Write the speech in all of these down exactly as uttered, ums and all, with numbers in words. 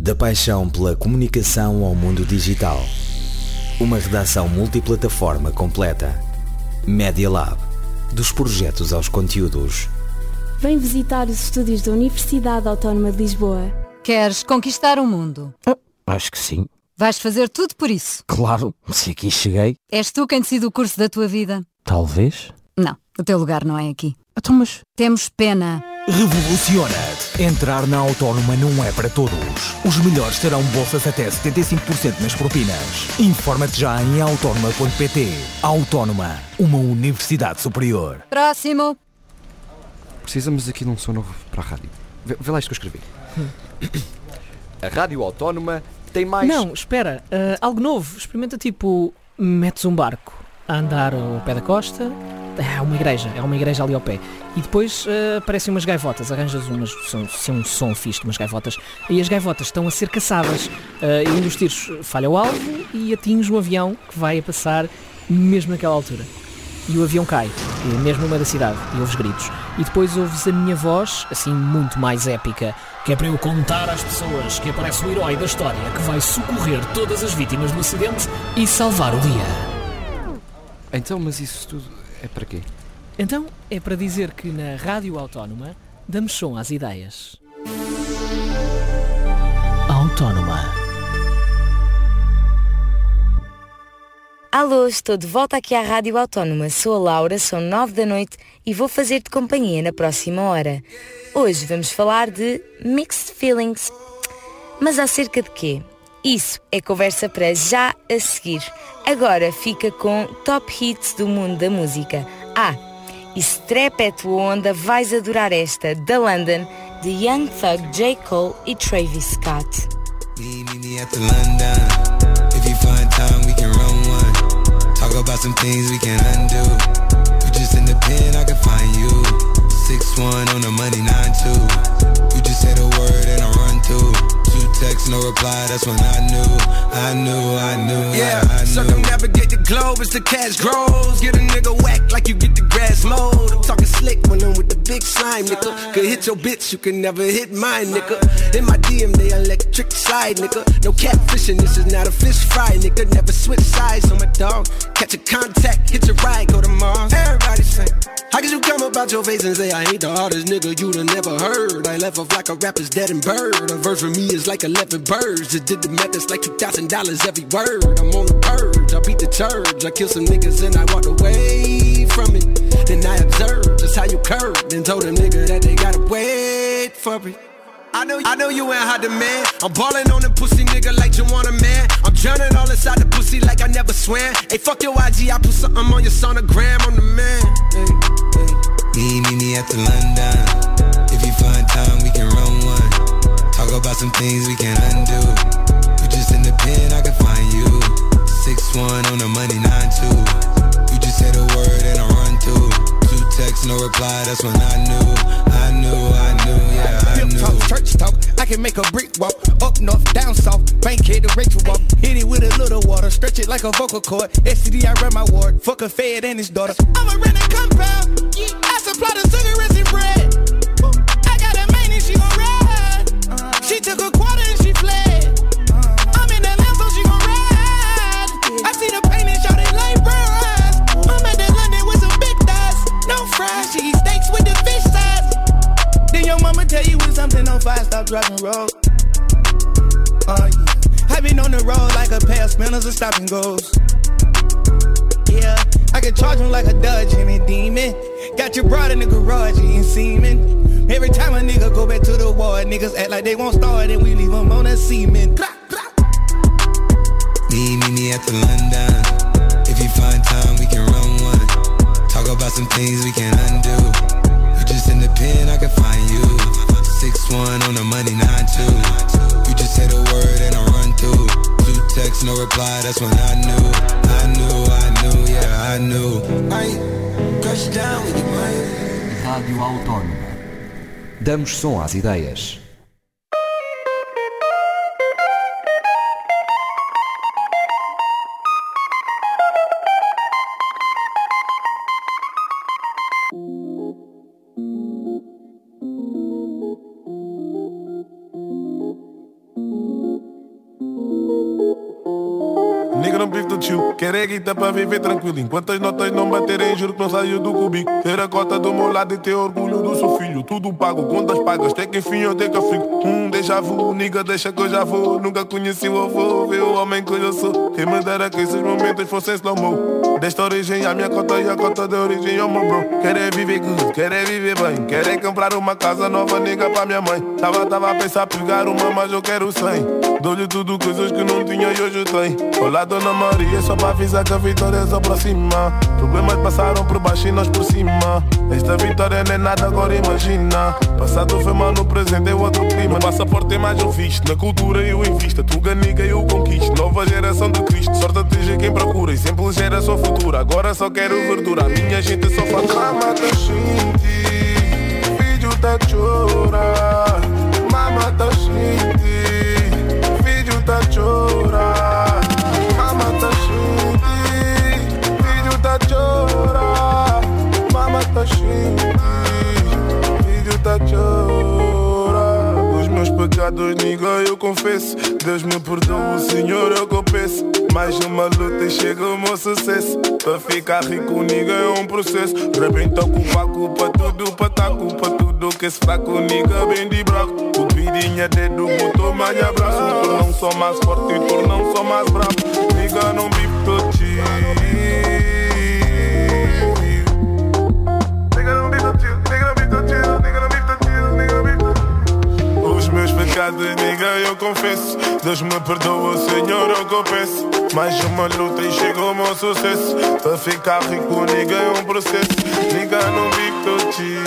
Da paixão pela comunicação ao mundo digital. Uma redação multiplataforma completa. Media Lab. Dos projetos aos conteúdos. Vem visitar os estúdios da Universidade Autónoma de Lisboa. Queres conquistar o mundo? Ah, acho que sim. Vais fazer tudo por isso? Claro, se aqui cheguei. És tu quem decide o curso da tua vida? Talvez. Não, o teu lugar não é aqui. Então, mas... Temos pena. Revoluciona-te. Entrar na Autónoma não é para todos. Os melhores terão bolsas até setenta e cinco por cento nas propinas. Informa-te já em autónoma ponto pt. Autónoma, uma universidade superior. Próximo. Precisamos aqui de um som novo para a rádio. Vê, vê lá isto que eu escrevi. Hum. A Rádio Autónoma tem mais... Não, espera. Uh, algo novo. Experimenta tipo... Metes um barco a andar ao pé da costa. É uma igreja. É uma igreja ali ao pé. E depois uh, aparecem umas gaivotas. Arranjas umas... Se um som fixe de umas gaivotas. E as gaivotas estão a ser caçadas. Uh, e um dos tiros falha o alvo e atinge um avião que vai a passar mesmo naquela altura. E o avião cai, mesmo no meio da cidade, e ouves gritos. E depois ouves a minha voz, assim muito mais épica, que é para eu contar às pessoas que aparece o herói da história que vai socorrer todas as vítimas do acidente e salvar o dia. Então, mas isso tudo é para quê? Então, é para dizer que na Rádio Autónoma damos som às ideias. Autónoma. Alô, estou de volta aqui à Rádio Autónoma. Sou a Laura, são nove da noite e vou fazer-te companhia na próxima hora. Hoje vamos falar de Mixed Feelings. Mas acerca de quê? Isso é conversa para já a seguir. Agora fica com Top Hits do mundo da música. Ah, e se trepa é tua onda, vais adorar esta, da London, de Young Thug, J. Cole e Travis Scott. Meet me at the London. If you find time, we can run one. Talk about some things we can undo. You just in the pen, I can find you. six one on the money, nine two. You just say the word and I run through. Two texts, no reply, that's when I knew. I knew, I knew, yeah, I, I knew. Circumnavigate the globe as the cash grows. Get a nigga whack like you get the grass mowed. I'm talking slick when I'm with the big slime, nigga. Could hit your bitch, you can never hit mine, nigga. In my D M, they electric slide, nigga. No catfishing, this is not a fish fry, nigga. Never switch sides on my dog. Catch a contact, hit your ride, go to Mars. Everybody say, how could you come about your face and say I ain't the hardest nigga you'd have never heard? I left off like a rapper's dead and bird. A verse for me is like eleven birds. Just did the math, it's like two thousand dollars every word. I'm on the purge, I beat the church. I killed some niggas and I walked away from it. Then I observed just how you curved and told them nigga that they gotta wait for it. I know, I know you ain't hot demand. I'm ballin' on the pussy nigga like you want a man. I'm drowning all inside the pussy like I never swam. Hey, fuck your I G, I put something on your sonogram. I'm the man. Hey, hey. Meet me, me at the London. If you find time, we can run one. Talk about some things we can undo. You just in the pen, I can find you. six one on the money, nine two. You just say the word and I run through. Two texts, no reply, that's when I knew. I knew, I knew, yeah, I knew. Talk, church talk, I can make a brick walk. Up north, down south, Bankhead to Rachel walk. Hit it with a little water, stretch it like a vocal cord. S T D, I run my ward, fuck a fed and his daughter. I'm a rent a compound, I supply the cigarettes and bread. I got a main and she gon' ride. She took a quarter and she fled. I'm in that land so she gon' ride. I see the pain and shot it like bros. I'm at that London with some big thighs. No fries, she eat steaks with the fish size. Then your mama tell you when something on fire, stop driving road. Oh yeah, I been on the road like a pair of spinners and stop and goes. Yeah, I can charge him like a Dodge and a demon. Got your broad in the garage eating semen. Every time a nigga go back to the war, niggas act like they won't start and we leave them on a semen. Meet me, me at the London. If you find time, we can run one. Talk about some things we can undo. You just in the pen, I can find you. six one on the money, nine two. You just say the word and I run through. Two texts, no reply, that's when I knew. I knew, I knew, yeah, I knew. I crush down with your mind. Rádio Autónoma. Damos som às ideias. um bife do tio. Quero é guita pra viver tranquilo. Enquanto as notas não baterem, juro que não saiu do cubico. Ter a cota do meu lado e ter orgulho do seu filho. Tudo pago, contas pagas, até que enfim eu tenho que eu fico. Hum, déjà vu, nigga, deixa que eu já vou. Nunca conheci o avô, vê o homem que eu sou. Quem me dera que esses momentos fossem slow-mo. Desta origem a minha cota e a cota da origem ao meu bro. Quero é viver good, quero é viver bem. Quero é comprar uma casa nova, nigga, pra minha mãe. Tava, tava a pensar pegar uma, mas eu quero cem. Dou-lhe tudo, coisas que não tinha e hoje tem. Olá, Dona Maria, só pra avisar que a vitória se aproxima. Problemas passaram por baixo e nós por cima. Esta vitória não é nada, agora imagina. Passado foi mal, no presente é outro clima. No passaporte tem mais um visto, na cultura eu invisto. Tuga, nigga, eu conquisto. Nova geração de Cristo, sorte atinge quem procura. E sempre geração futura, agora só quero verdura. A minha gente só faz mama tá xinti, filho tá chora. Mama tá xinti, filho tá chora. Mama tá xinti, filho tá chora. Mama tá xinti, filho tá chora. Os meus pecados, nigga, eu confesso. Deus me perdoa, o Senhor eu que eu peço. Mais uma luta e chega o meu sucesso. Pra ficar rico, nigga, é um processo. Rebenta culpa, culpa tudo, pra tá culpa tudo. Que esse fraco, nigga, bem de braco. O pirinha dedo, botou mais abraço. Me tornam só mais forte e tornam só mais bravo. Nigga, não vive todo chill. Nigga, não vive todo chill. Nigga, não vive todo chill. Nigga, não vive todo chill. Nigga, não vive todo chill. Os meus pecados, nigga, eu confesso. Deus me perdoa, Senhor, eu que eu peço. Mais uma luta e chega o meu sucesso. Pra ficar rico, nigga, é um processo. Nigga, não vive todo chill.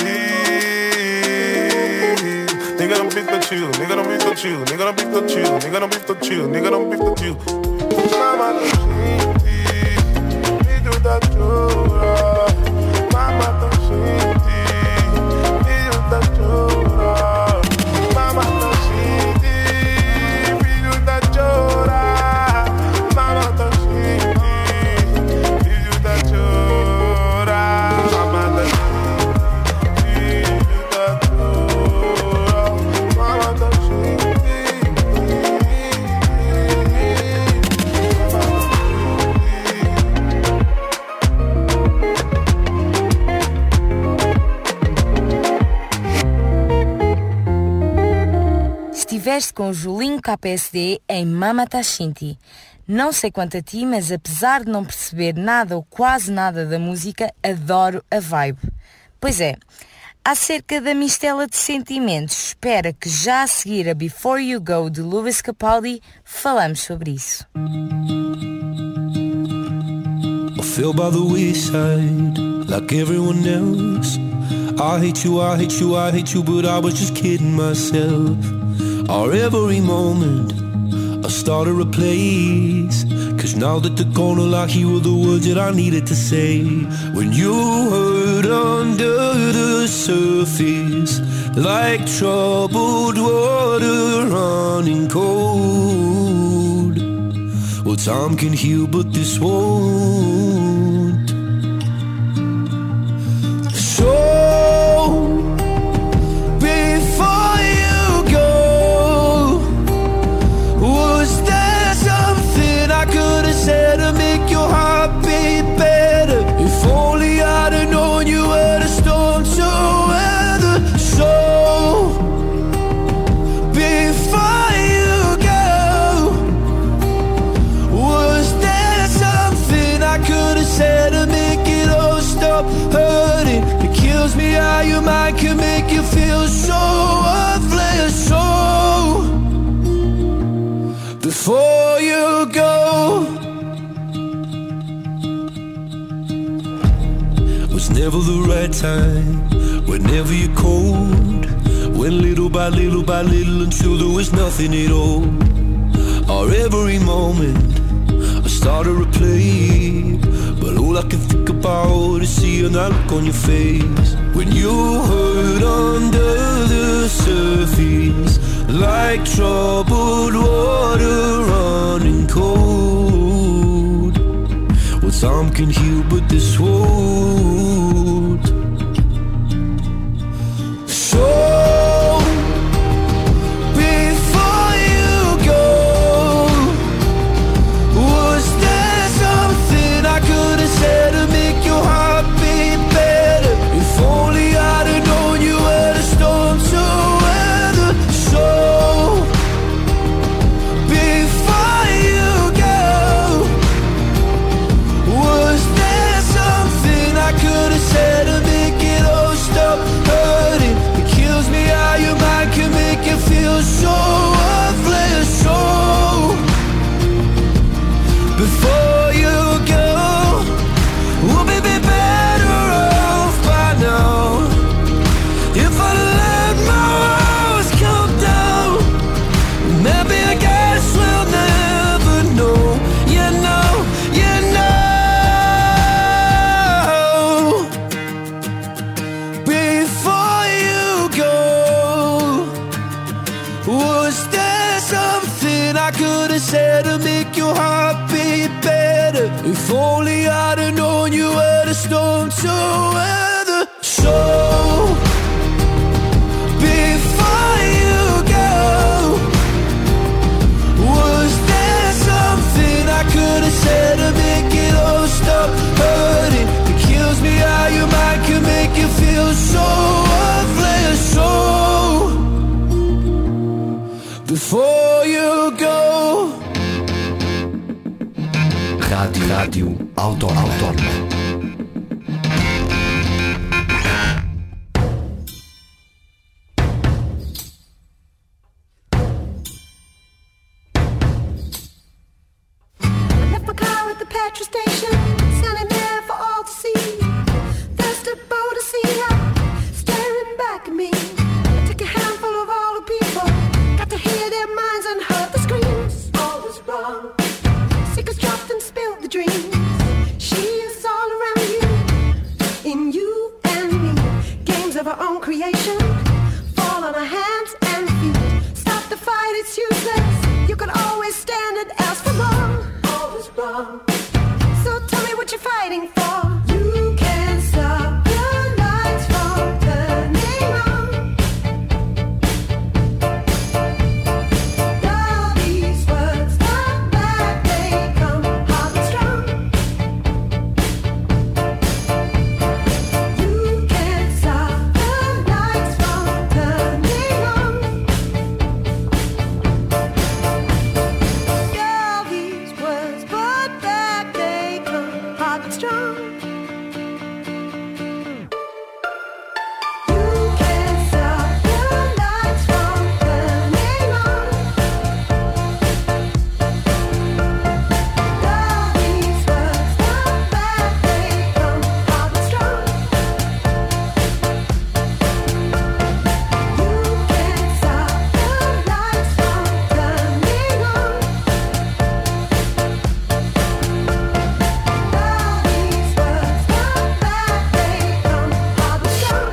Nigga, não vive todo chill. Nigga, não vive todo chill. Nigga, não vive todo chill. Nigga, não vive todo chill. Nigga, não vive todo chill. Mama tá xinti, filho da chora. Mama tá xinti, filho da chora. Mama tá xinti, filho da chora. Mama tá xinti, filho da chora. Mama tá xinti, filho da chora. Mama tá xinti. Estiveste com o Julinho K P S D em Mama tá xinti. Não sei quanto a ti, mas apesar de não perceber nada ou quase nada da música, adoro a vibe. Pois é, acerca da mistela de sentimentos, espera que já a seguir a Before You Go de Lewis Capaldi, falamos sobre isso. I feel by the wayside, like everyone else. I hate you, I hate you, I hate you, but I was just kidding myself. Our every moment I started a place, cause now that they're gone, all I hear were the words that I needed to say. When you hurt under the surface, like troubled water running cold. Well, time can heal, but this won't. So to make your heart beat better. If only I'd have known you were the storm to weather. So before you go, was there something I could have said to make it all stop hurting? It kills me how your mind can make you feel so worthless. So before you go, was never the right time, whenever you're cold. Went little by little by little until there was nothing at all. Or every moment I started to play, but all I can think about is seeing that look on your face. When you hurt under the surface, like troubled water running cold. Well, time can heal, but this won't. So before you go, was have said to make your heart beat better. If only I'd have known you were the storm to weather. So before you go, was there something I could have said to make it all stop hurting? It kills me how your mind can make you feel so worthless. So before you go. Rádio, Rádio Autónoma. Petrol station, standing there for all to see. There's a boat to see her, staring back at me. I took a handful of all the people, got to hear their minds and heard the screams. All was wrong, secrets dropped and spilled the dreams. She is all around you, in you and me. Games of our own creation, fall on our hands and feet. Stop the fight, it's useless. You can always stand and ask for more. All was wrong. So tell me what you're fighting for. You can't stop the lights from turning on. All these words come back, they come hard and strong. You can't stop the lights from turning on. All these words put back, they come hard and strong. You can't stop the lights from turning on. All these words come back, they come hard and strong. You can't stop the lights from turning on. All these words come back, they come hard and strong.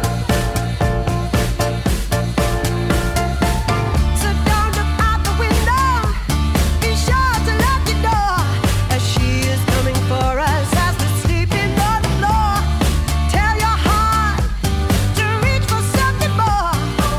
So don't look out the window, be sure to lock your door, as she is coming for us as we're sleeping on the floor. Tell your heart to reach for something more.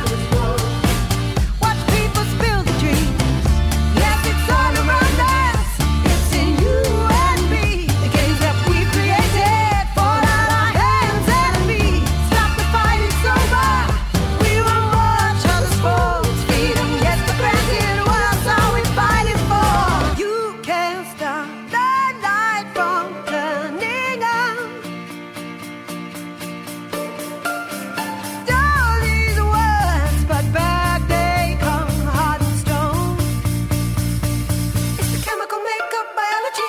Watch people spill the dreams. Yes, it's all around us, it's in you and me. The games that we created fall out our hands and feet. Stop the fight, it's over. We won't watch others fall. Freedom, yes, but granted, what else are we fighting for? You can't stop the light from turning on. All these words, but back they come hard and strong. It's the chemical makeup biology.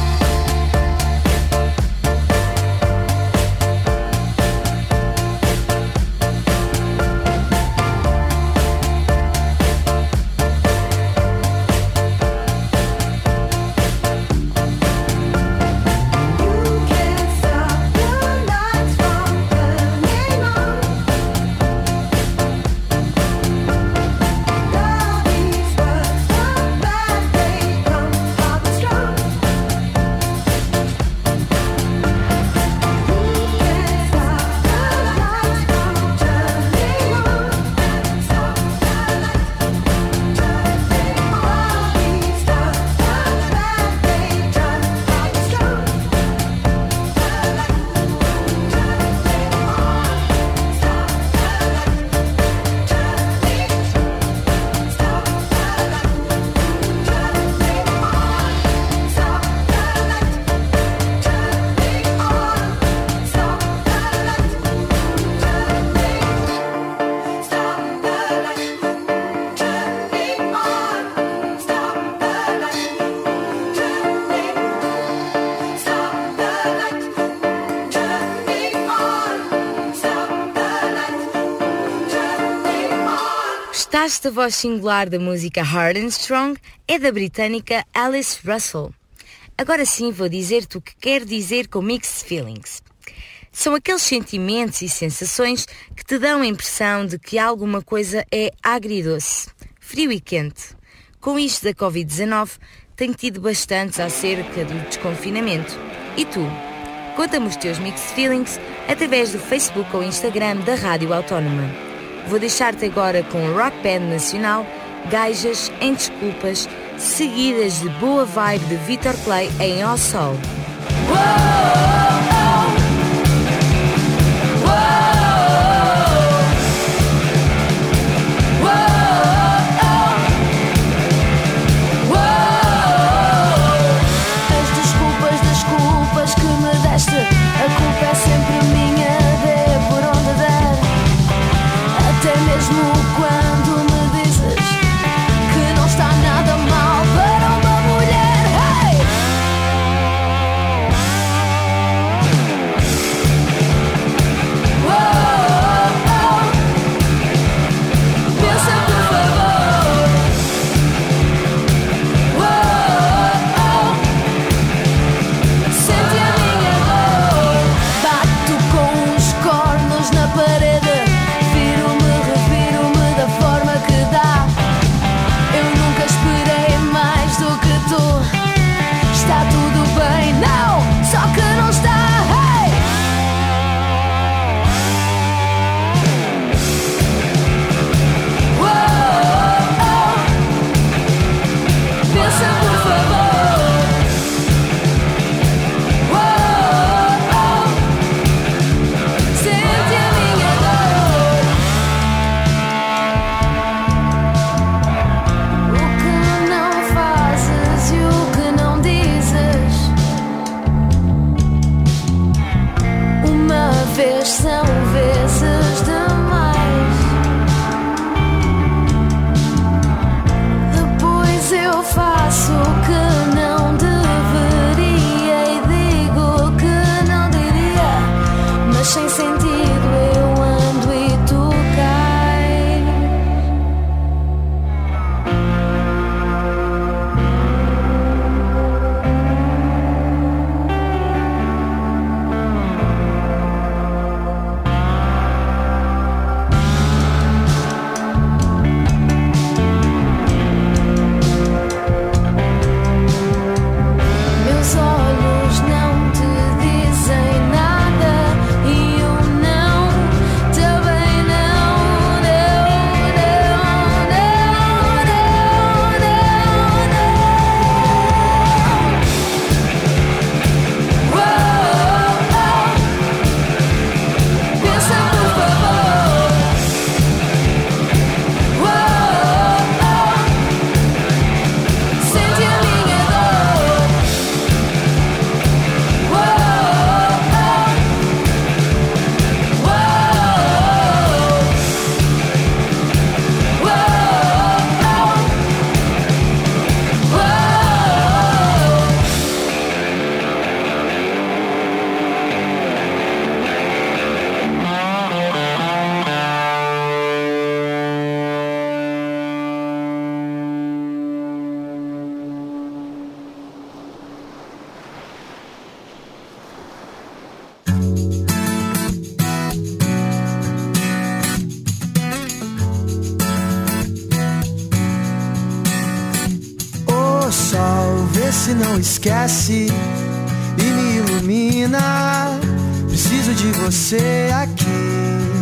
You can't stop the lights from turning on. All these words come back, they come hard and strong. You can't stop the lights from turning on. Stop the lights from turning on. All these words come back, they come hard and strong. Gostaste da voz singular da música Hard and Strong? É da britânica Alice Russell. Agora sim vou dizer-te o que quero dizer com Mixed Feelings. São aqueles sentimentos e sensações que te dão a impressão de que alguma coisa é agridoce, frio e quente, Com isto da covid dezanove, tenho tido bastantes acerca do desconfinamento. E tu? Conta-me os teus mixed feelings através do Facebook ou Instagram da Rádio Autónoma. Vou deixar-te agora com o rock band nacional Gajas em Desculpas, seguidas de boa vibe de Vitor Clay em Ó Sol. A culpa é sempre minha, dê por onde der. Até mesmo quando me dizes que não está nada mal para uma mulher. Hey! Oh, oh, oh. Pensa por favor. Oh, oh. Sente a minha dor. Bato com os cornos na parede. Viro-me, reviro-me da forma que dá. Eu nunca esperei mais do que tu. Está tudo bem, não, só que não está. Hey! Oh, oh. Pensa por favor. Oh, oh. Sente a minha dor. O que não fazes e o que não dizes. Uma vez são vezes demais. Depois eu faço o que não deveria e digo que não diria, mas sem sentido eu ando e tu cais. Meus olhos não te dizem nada e eu não, também não, não, não, não, não, não, não. Oh, oh. Pensa por favor. Oh, oh. Sente a minha dor. Oh, oh. Oh, Ô sol, vê se não esquece e me ilumina. Preciso de você aqui.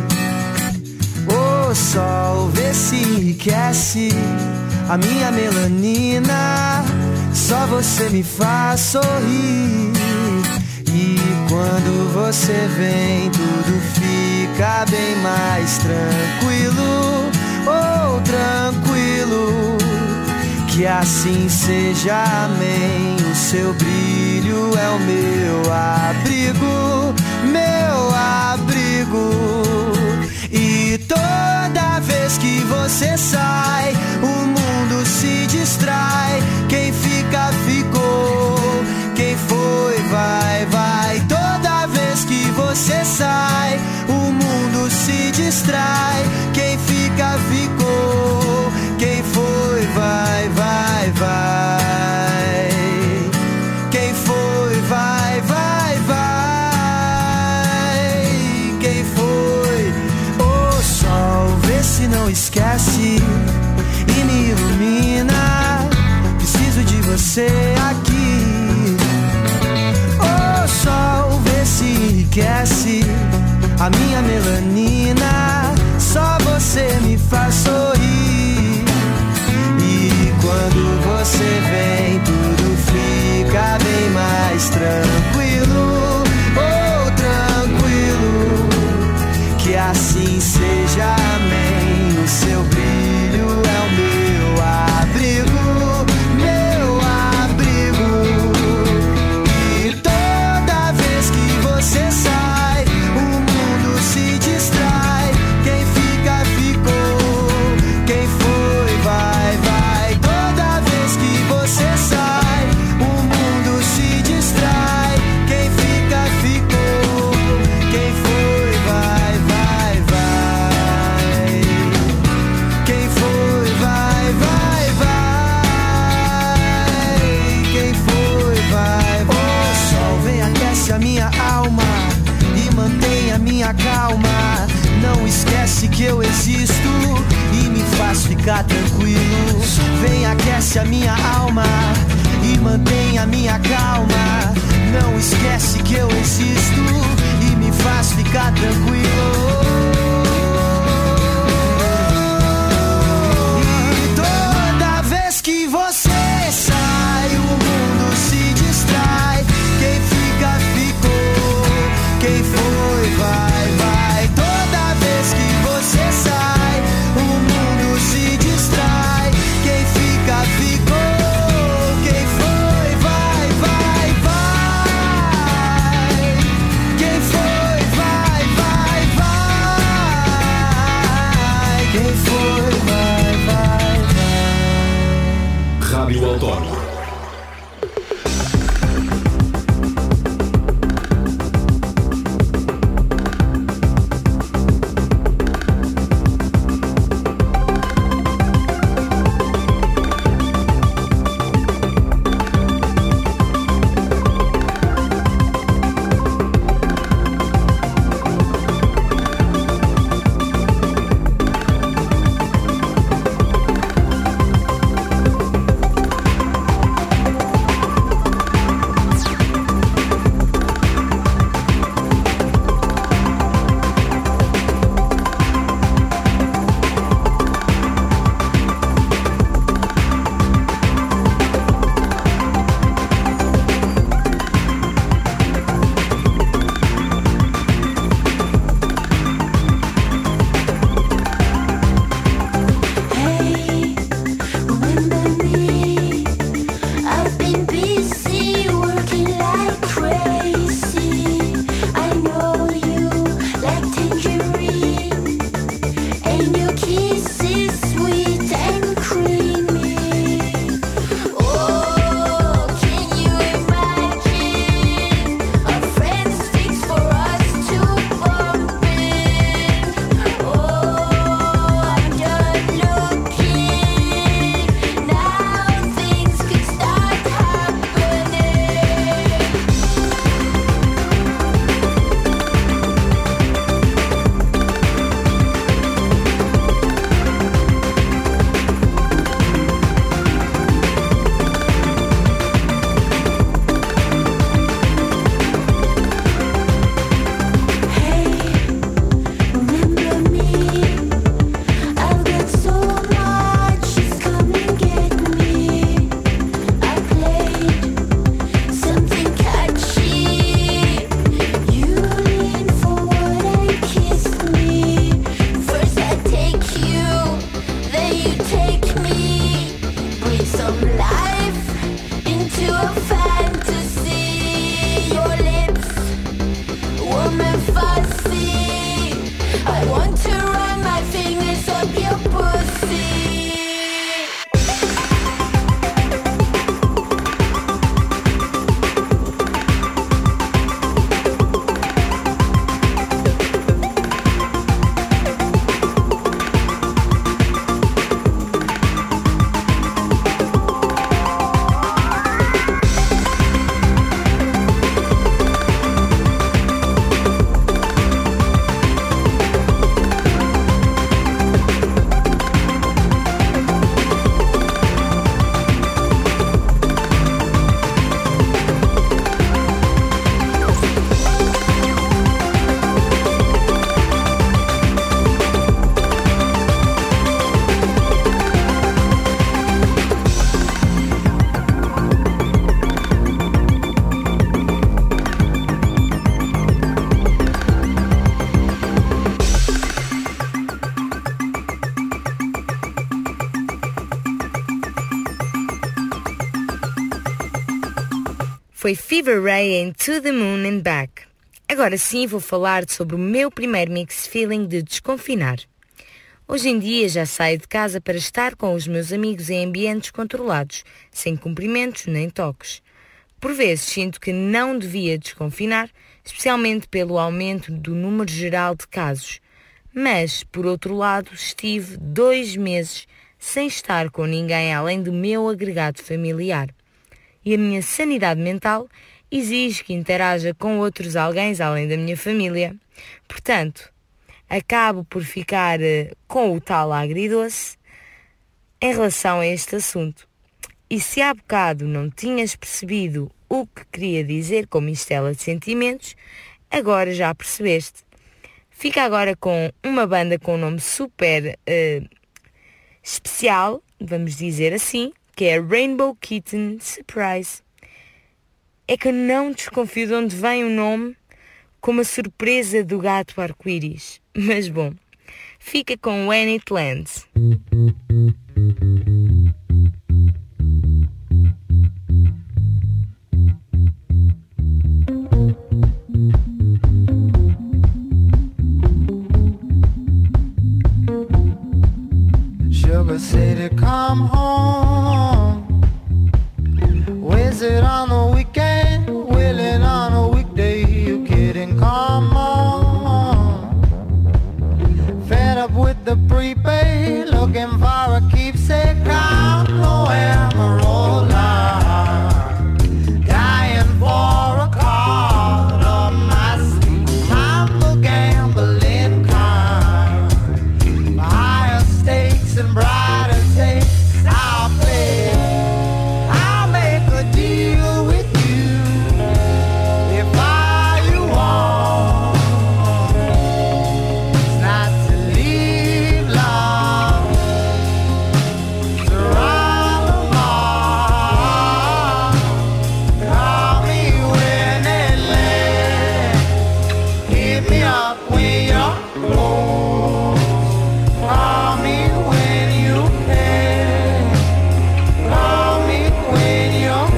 Ô sol, vê se enriquece a minha melanina. Só você me faz sorrir. E quando você vem, tudo fica bem mais tranquilo. Oh, tranquilo. Que assim seja, amém. O seu brilho é o meu abrigo, meu abrigo. E toda vez que você sai, o mundo se distrai. Quem fica, ficou. Quem foi, vai, vai. Toda vez que você sai, o mundo se distrai. Quem fica, ficou. Quem foi, vai, vai, vai. Quem foi, vai, vai, vai. Quem foi? Ô sol, vê se não esquece e me ficar tranquilo. Vem, aquece a minha alma e mantém a minha calma. Não esquece que eu existo e me faz ficar tranquilo. E toda vez que você sai, o mundo se distrai. Quem fica, ficou. Quem foi, vai, vai. Toda vez que você sai, o mundo se distrai. Quem fica, ficou. Quem foi, vai, vai, vai. Quem foi, vai, vai, vai. Quem foi, vai, vai, vai. Rádio Autónoma. Foi Fever Ray em To The Moon and Back. Agora sim vou falar sobre o meu primeiro mixed feeling de desconfinar. Hoje em dia já saio de casa para estar com os meus amigos em ambientes controlados, sem cumprimentos nem toques. Por vezes sinto que não devia desconfinar, especialmente pelo aumento do número geral de casos. Mas, por outro lado, estive dois meses sem estar com ninguém além do meu agregado familiar. E a minha sanidade mental exige que interaja com outros alguém além da minha família. Portanto, acabo por ficar uh, com o tal agridoce, em relação a este assunto. E se há bocado não tinhas percebido o que queria dizer com mistela de sentimentos, agora já percebeste. Fica agora com uma banda com um nome super uh, especial, vamos dizer assim, que é Rainbow Kitten Surprise. É que eu não desconfio de onde vem o nome, como a surpresa do gato arco-íris. Mas bom, fica com When It Lands. Sugar City, come home. Visit on the weekend, willing on a weekday. You kidding? Come on. Fed up with the prepaid, looking for a keepsake. Count no emerald line, dying for a card of my sleeve. I'm the gambling kind, higher stakes and brighter takes. I'll play. I'll make a deal with you if all you want is not to leave love to run along. Call me when it lands, hit me up when you're close. Call me when you can. Call me when you're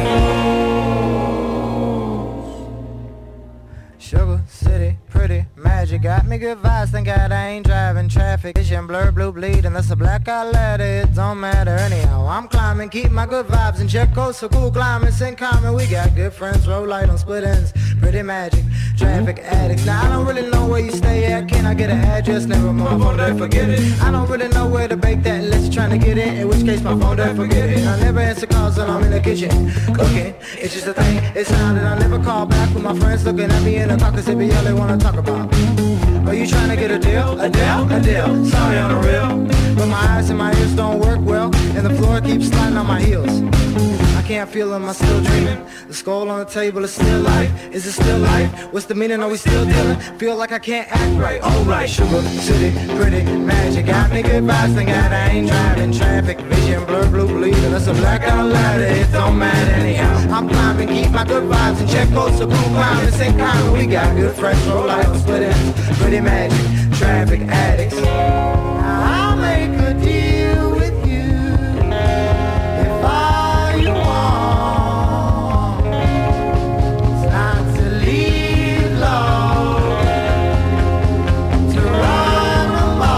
close. Sugar City, pretty magic, got me good vibes. Thank God I ain't driving traffic. Vision blur, blue bleeding, that's a blackout ladder. It don't matter anyhow. I'm climbing, keep my good vibes in check. Coast so cool, climbing, in common. We got good friends, roll light on split ends. Pretty magic, traffic addicts. Now I don't really know where you stay at. Can I get an address? Never mind, my phone there, forget it. I don't really know where to bake that unless you're trying to get in. In which case my phone there, forget it. I never answer calls when I'm in the kitchen cooking. It's just a thing, it's not that I never call back when my friends looking at me in the car, cause they be all they wanna talk about. Are you trying to get a deal? A deal? A deal. Sorry on the real, but my eyes and my ears don't work well, and the floor keeps sliding on my heels. I can't feel, am I still dreaming? The skull on the table is still life. Is it still life? What's the meaning? Are we still dealing? Feel like I can't act right. Alright, Sugar City, pretty magic, got me good vibes. Thank God I ain't driving traffic. Vision blur, blue bleeding, that's a blackout ladder. It don't matter anyhow. I'm climbing, keep my good vibes in check. Coast so cool, climbing, same kind. We got good fresh roll life, split ends. Pretty magic, traffic addicts. I'll make a deal with you if all you want is not to leave love to run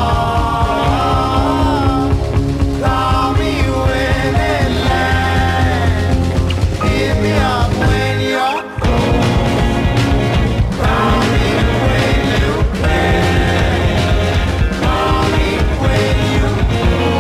along. Call me when it lands, hit me up when you're close. Call me when you can. Call me when you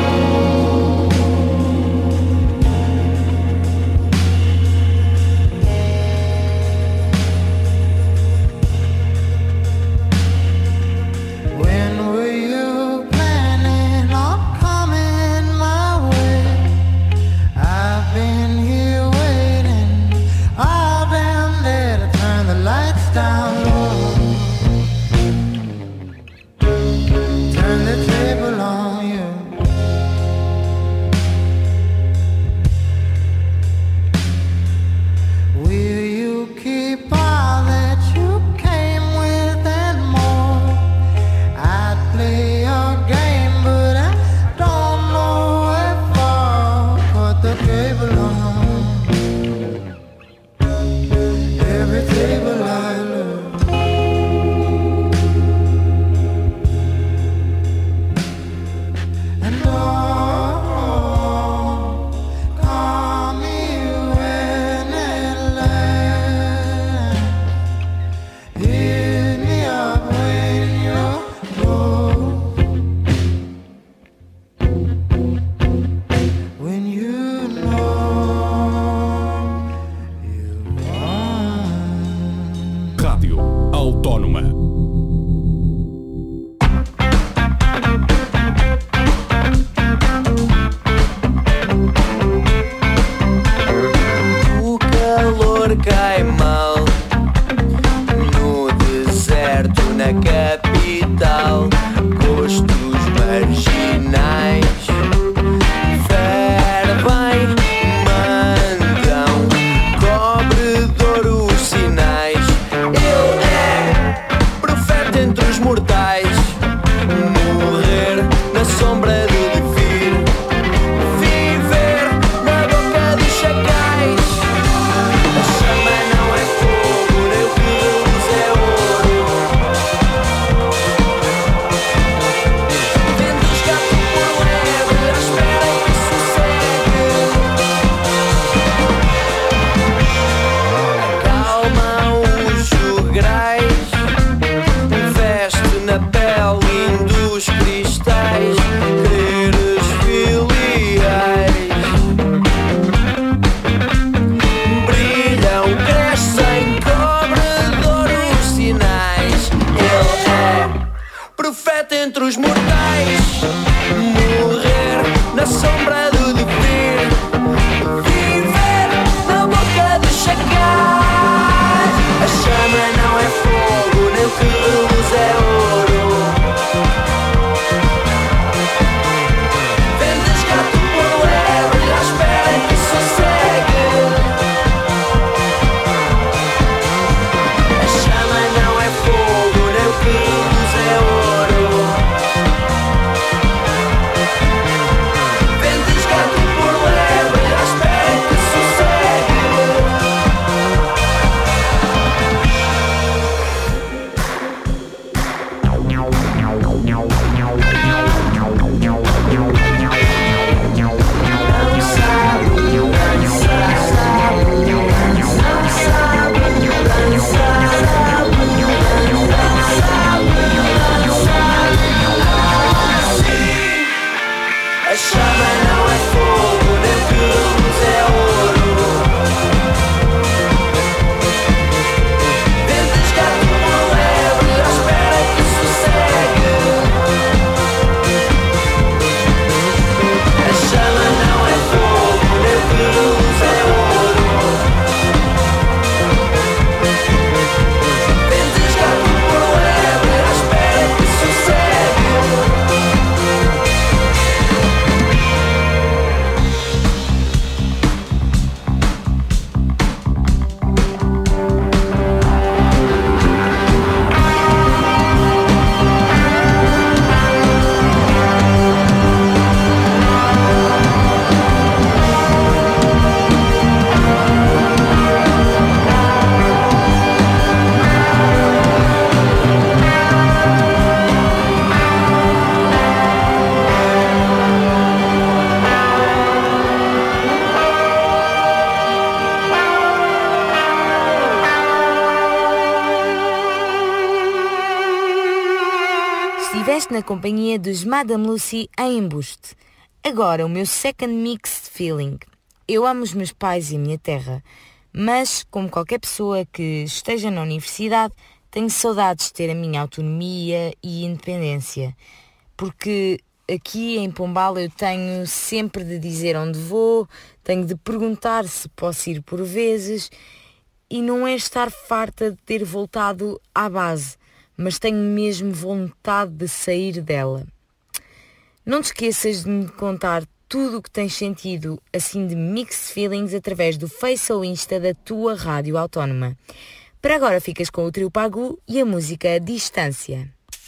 isto na companhia dos Madame Lucy em embuste. Agora, o meu second mixed feeling. Eu amo os meus pais e a minha terra, mas, como qualquer pessoa que esteja na universidade, tenho saudades de ter a minha autonomia e independência, porque aqui em Pombal eu tenho sempre de dizer onde vou, tenho de perguntar se posso ir por vezes, e não é estar farta de ter voltado à base, mas tenho mesmo vontade de sair dela. Não te esqueças de me contar tudo o que tens sentido assim de mixed feelings através do Face ou Insta da tua rádio autónoma. Para agora ficas com o Trio Pagu e a música Distância.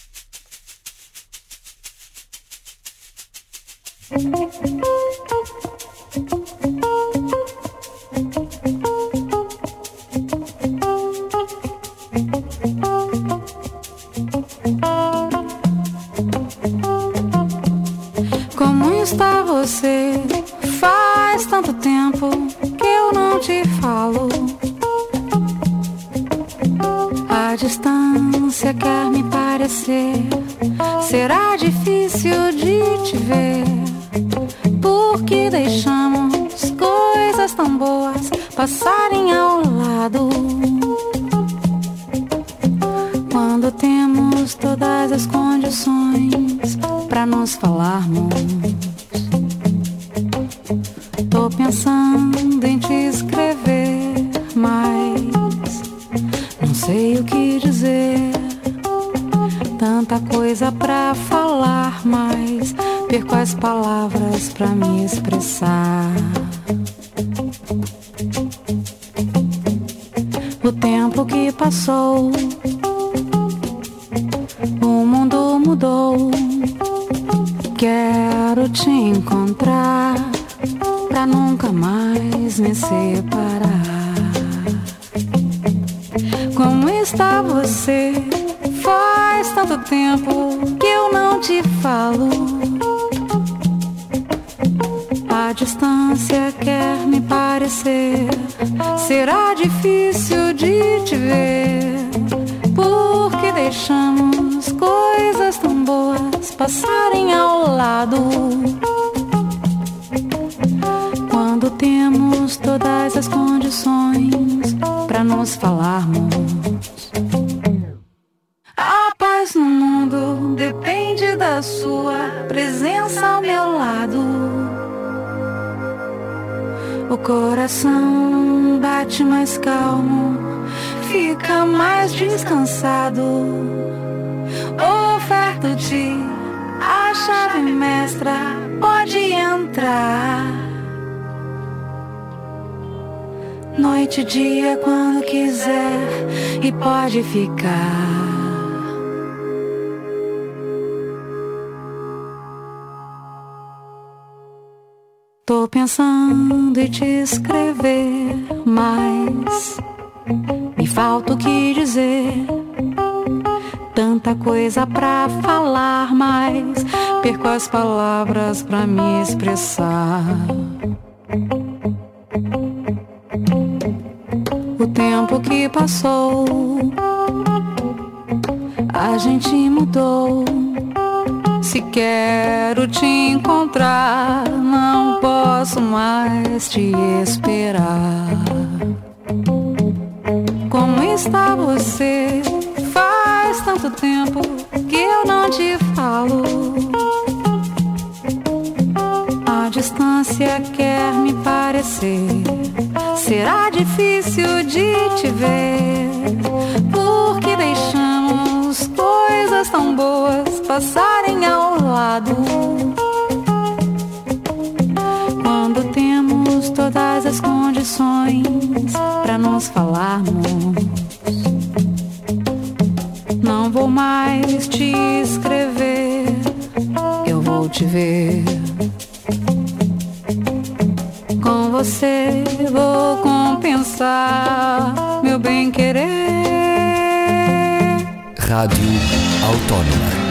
Como está você? Faz tanto tempo que eu não te falo. A distância quer me parecer, será difícil de te ver, porque deixamos coisas tão boas passarem ao lado. Quando temos todas as condições pra nos falarmos, tô pensando em te escrever, mas não sei o que dizer. Tanta coisa pra falar, mas perco as palavras pra me expressar. O tempo que passou, o mundo mudou. Quero te encontrar pra nunca mais me separar. Como está você? Faz tanto tempo que eu não te falo. A distância quer me parecer, será difícil de te ver, porque deixamos coisas tão boas passarem ao lado. Quando temos todas as condições pra nos falarmos, a paz no mundo depende da sua presença ao meu lado. O coração bate mais calmo, fica mais descansado. Oferto-te a chave mestra, pode entrar. Noite e dia quando quiser, e pode ficar. Tô pensando em te escrever, mas me falta o que dizer. Tanta coisa pra falar, mas perco as palavras pra me expressar. O tempo que passou, a gente mudou. Se quero te encontrar, não posso mais te esperar. Como está você? Faz tanto tempo que eu não te falo. A distância quer me parecer, será difícil de te ver, porque deixamos coisas tão boas passarem ao lado. Quando temos todas as condições pra nos falarmos, não vou mais te escrever, eu vou te ver. Com você vou compensar meu bem-querer. Rádio Autónoma.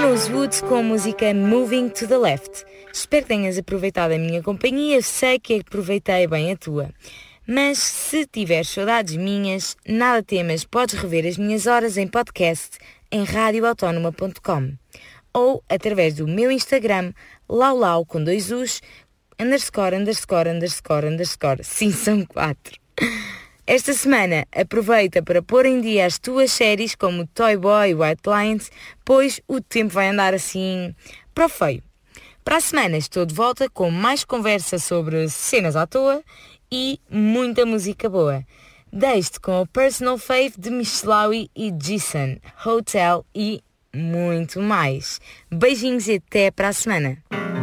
Foram os Woods com a música Moving to the Left. Espero que tenhas aproveitado a minha companhia, sei que aproveitei bem a tua. Mas se tiveres saudades minhas, nada temas, podes rever as minhas horas em podcast em radio autónoma ponto com ou através do meu Instagram, laulau com dois U's, underscore, underscore, underscore, underscore, sim, são quatro. Esta semana aproveita para pôr em dia as tuas séries como Toy Boy e White Lines, pois o tempo vai andar assim para o feio. Para a semana estou de volta com mais conversa sobre cenas à toa e muita música boa. Deixo-te com o Personal Faith de Michelawi e Jason, Hotel e muito mais. Beijinhos e até para a semana.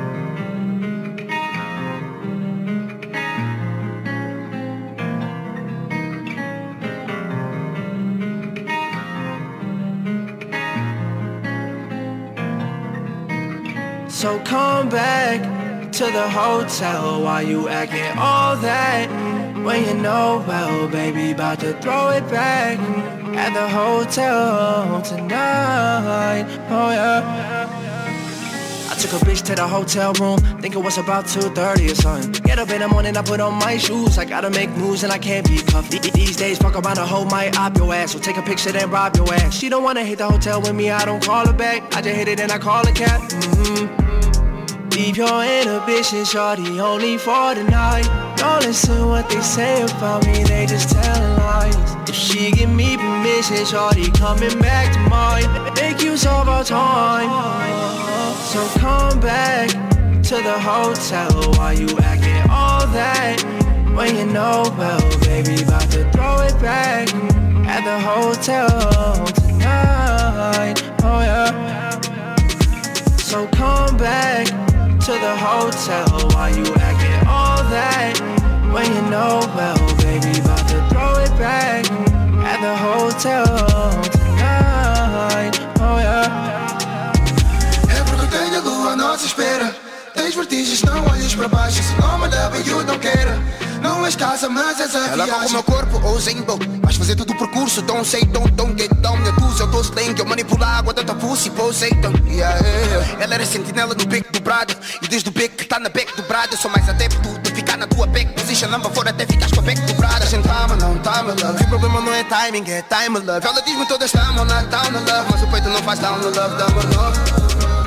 So come back to the hotel while you acting all that. When you know well, baby, about to throw it back at the hotel tonight. Oh yeah. I took a bitch to the hotel room, think it was about two thirty or something. Get up in the morning, I put on my shoes. I gotta make moves and I can't be cuffed. These days, fuck around a hoe might op your ass. So take a picture then rob your ass. She don't wanna hit the hotel with me, I don't call her back. I just hit it and I call a cab. Mm-hmm. Leave your inhibition, shorty, only for the night. Don't listen what they say about me, they just telling lies. If she give me permission, shorty, coming back to mine. Make use of our time. So come back to the hotel while you acting all that. When you know well, baby, about to throw it back at the hotel tonight. Oh yeah. So come back to the hotel while you acting all that. When you know well, baby, about to throw it back at the hotel tonight. Oh yeah. É porque tenho a lua à nossa espera. Tens vertigens, não olhes para baixo. Se não me leva, eu não quero. Não és casa, mas és a viagem. Ela vai com o meu corpo, ou Zembo. Vais fazer todo o percurso, don't say, don't, don't get down. Eu tu, eu tô slang, eu manipulo a água da tua pussy, pô, Satan. Yeah, yeah. Ela era sentinela do beco do brado. E desde o beco que tá na beco do brado, eu sou mais adepto de ficar na tua back position. Lamba fora até ficares com a beco do brado. A gente ama, não tá, my love. O problema não é timing, é time, my love. Ela diz-me todas estamos na down, no love. Mas o peito não faz down, no love, down, my love.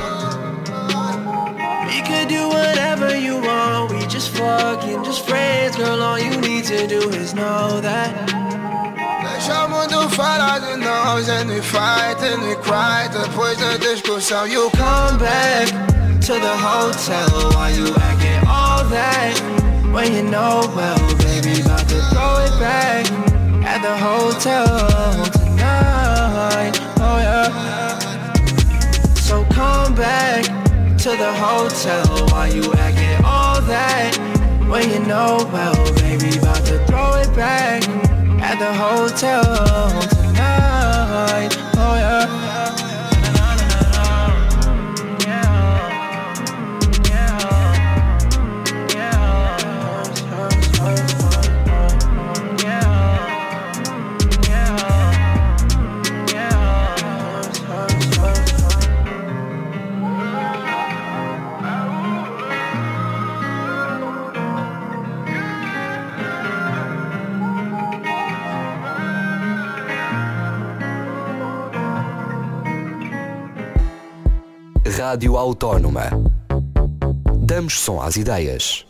We could do whatever you want, we just fucking, just friends. Girl, all you need to do is know that. Deixa o mundo falar de nós, and we fight and we cry. Depois da discussão, you come back to the hotel while you acting all that. When you know well, baby, about to throw it back at the hotel tonight. Oh yeah. So come back to the hotel while you acting all that. When you know well, baby, about to throw it back at the hotel tonight. Oh yeah. Rádio Autónoma. Damos som às ideias.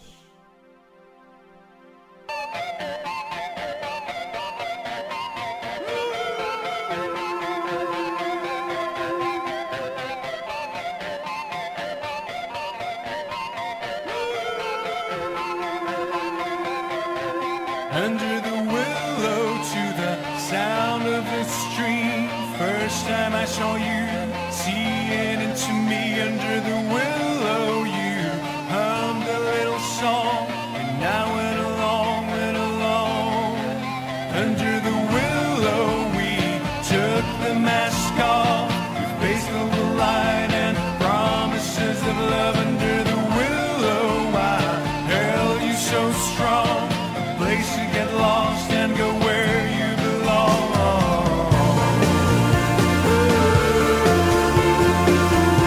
Under the willow to the sound of the stream. First time I saw you, seeing into me. Under the willow you hummed a little song, and I went along, went along. Under the willow we took the mask off, with faith filled with light and promises of love. Under the willow I held you so strong, a place to get lost and go where you belong.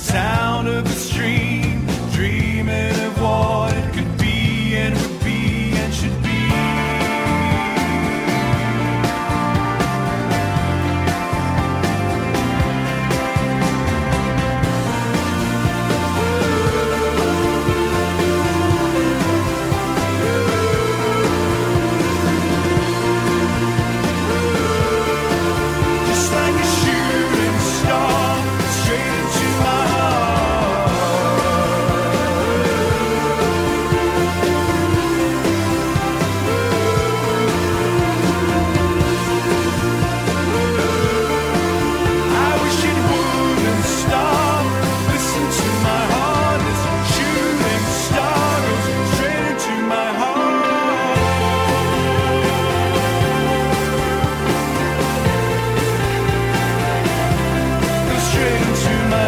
sound of the stream, dreaming of what it could be and would be and should be. Just like a shooting star, straight into my I wish it wouldn't stop. Listen to my heart, this shooting star goes straight into my heart. Goes straight into my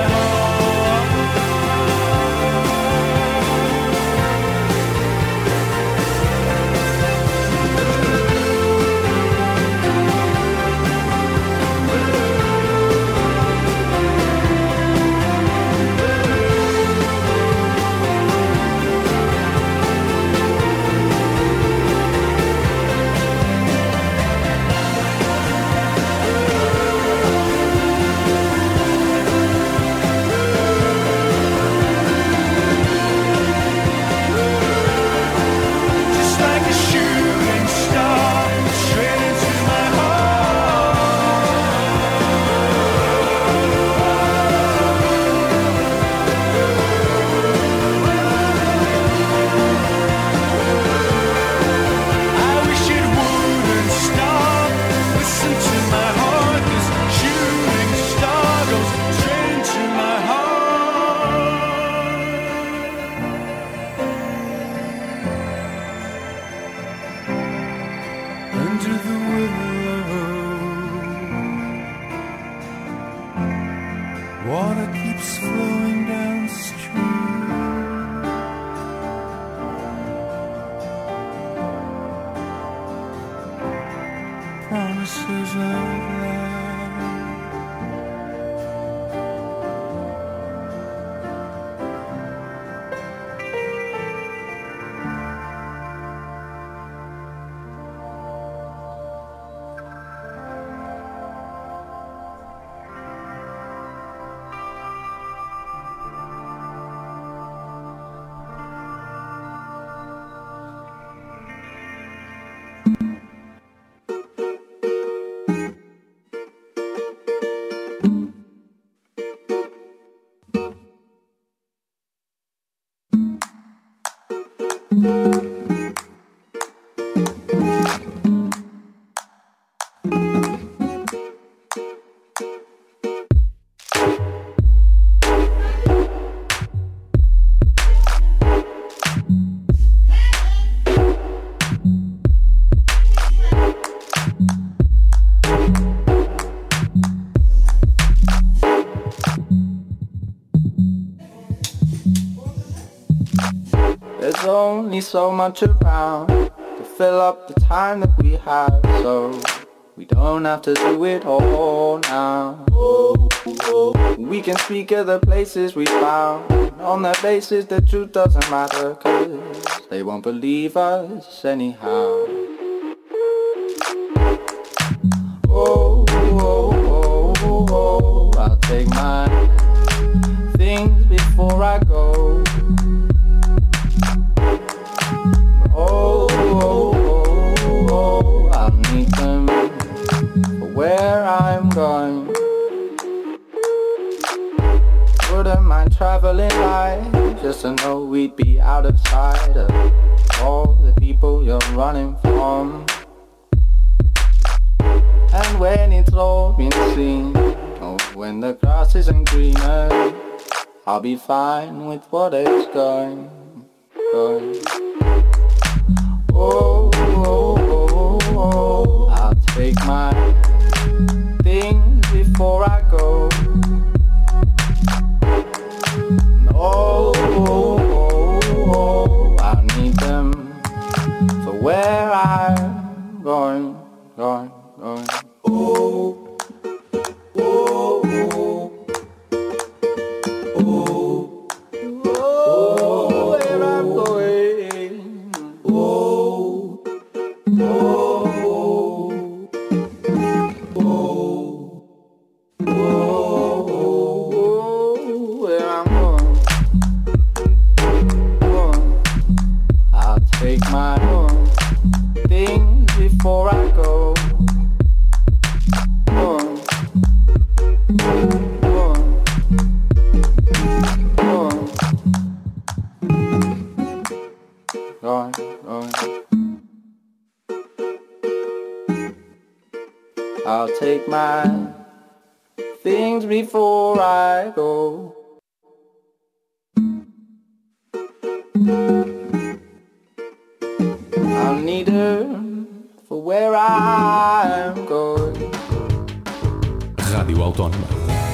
just like a shooting star, straight into my I wish it wouldn't stop. Listen to my heart, this shooting star goes straight into my heart. Under the willow, water keeps flowing downstream. Promises of love. There's only so much around to fill up the time that we have, so we don't have to do it all now. We can speak of the places we found. On that basis the truth doesn't matter, cause they won't believe us anyhow. Oh, oh, oh, oh, oh, I'll take my things before I go. Oh, oh, oh, oh, I'll need them for where I'm going. Wouldn't mind traveling light, just to know we'd be out of sight of all the people you're running from. And when it's all been seen, oh, when the grass isn't greener, I'll be fine with what it's going, going. Oh, oh, oh, oh, I'll take my things before I go. Oh, oh, oh, oh, I need them for where I'm going, going, going. Oh, oh, oh, oh, I'll take my things before I go. I'll need her for where I'm going. Rádio Autónoma.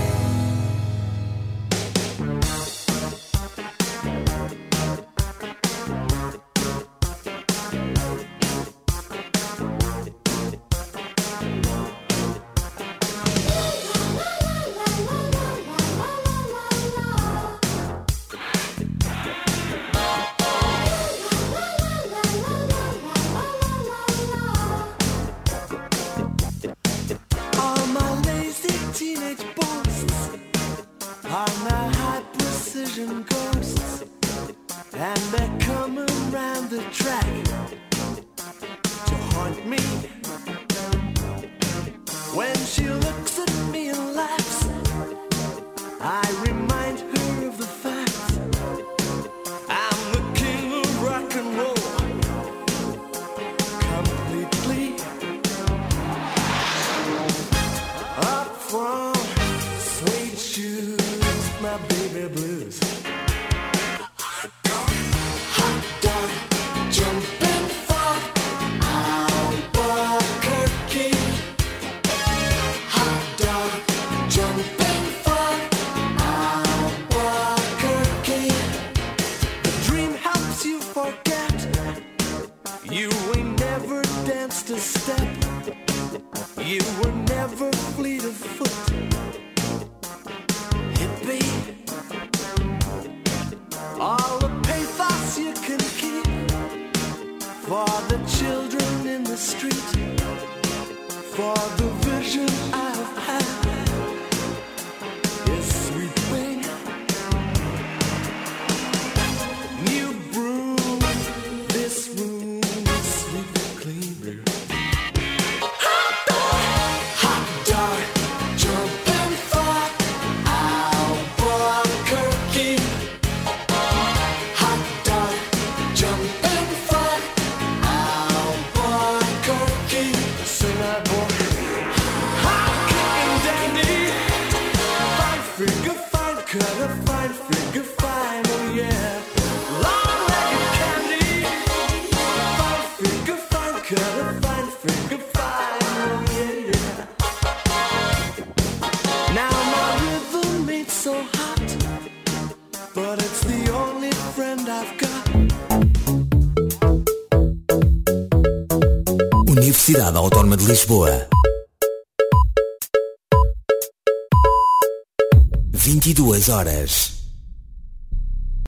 Universidade Autónoma de Lisboa. vinte e duas horas.